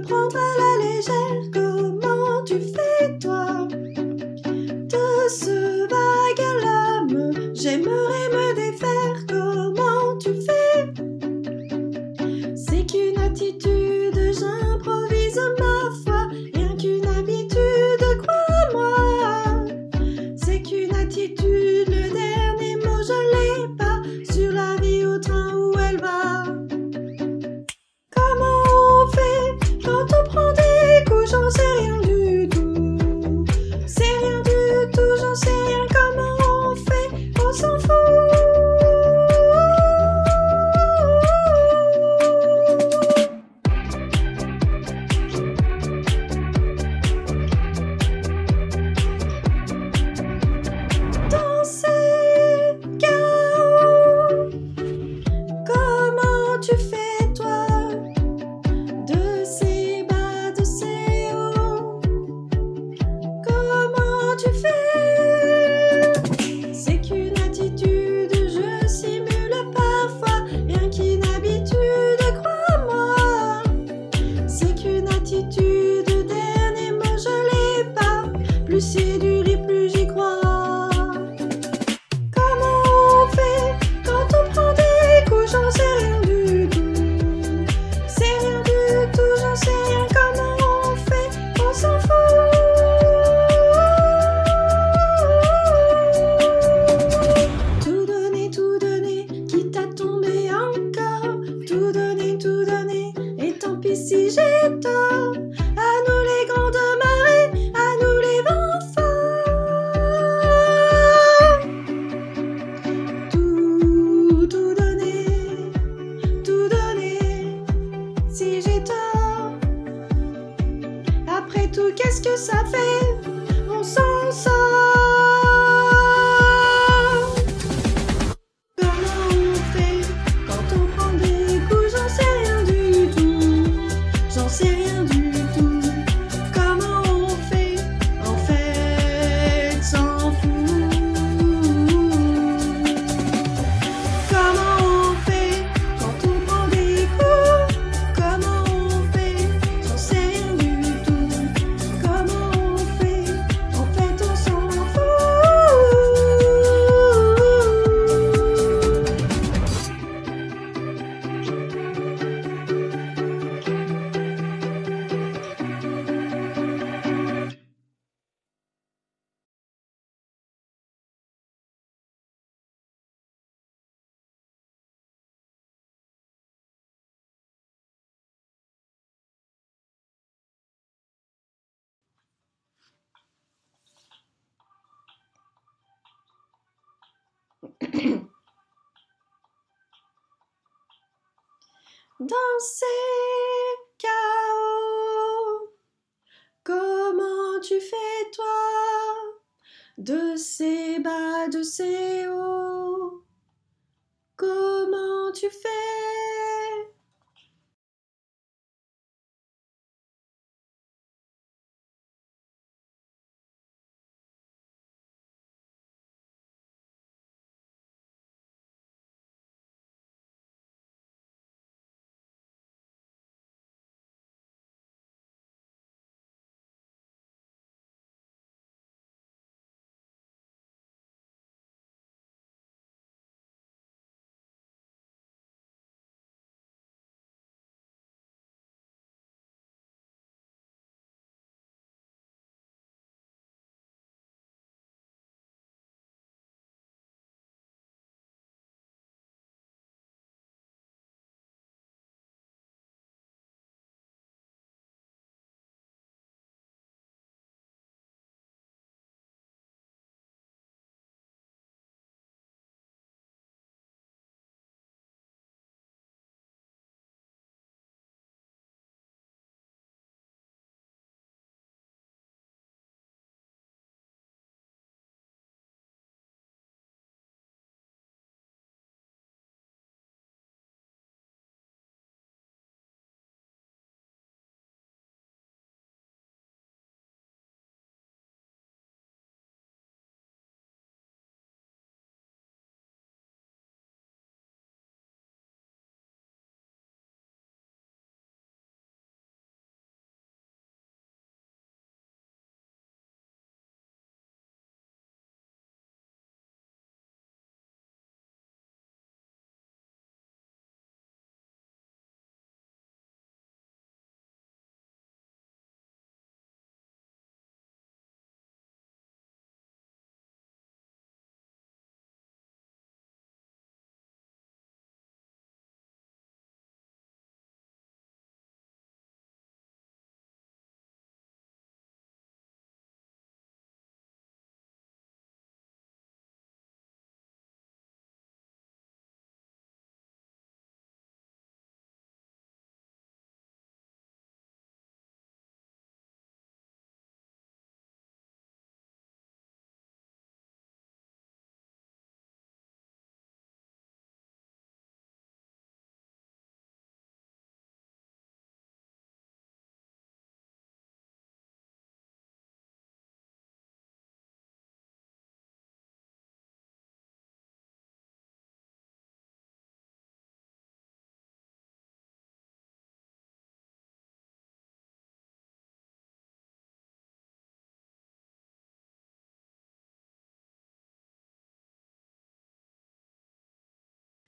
prendre à la légère. Comment tu fais toi de ce vague à l'âme? J'aimerais me défaire. Comment tu fais? C'est qu'une attitude, j'improvise ma foi. Rien qu'une habitude, crois-moi. C'est qu'une attitude, le dernier mot je l'ai pas. Sur la vie au train où elle va. Comment on fait quand on prend des coups? J'en sais rien du tout. C'est rien du tout, j'en sais rien. Comment on fait? On s'en fout. Dans ces chaos, comment tu fais toi de ces bas, de ces hauts? Comment tu fais? C'est qu'une attitude, je simule parfois. Rien qu'une habitude, crois-moi. C'est qu'une attitude, dernier mot je l'ai pas. Plus c'est dur et plus j'y crois. Comment on fait quand on prend des coups? J'en sais rien du tout. C'est rien du tout, j'en sais rien. Comment on fait? On s'en fout. Tout donner, quitte à tomber encore. Tout donner, et tant pis si j'ai tort. À nous les grandes marées, à nous les vents forts. Tout donner, si j'ai tort. Après tout, qu'est-ce que ça fait? On s'en sort. Comment on fait quand on prend des coups? J'en sais rien du tout. J'en sais rien du tout. Comment on fait? En fait, s'en fout. Comment on fait quand on prend des coups? Comment on fait? J'en sais rien du tout. Comment on fait? En fait, on s'en fout. Dans ces chaos, comment tu fais toi de ces bas, de ces hauts? Comment tu fais?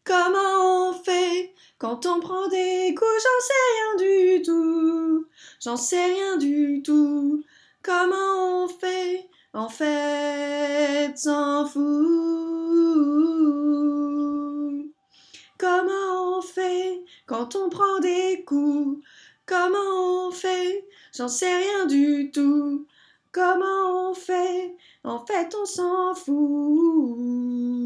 Comment on fait quand on prend des coups? J'en sais rien du tout. J'en sais rien du tout. Comment on fait? En fait, s'en fout. Comment on fait quand on prend des coups? Comment on fait? J'en sais rien du tout. Comment on fait? En fait, on s'en fout.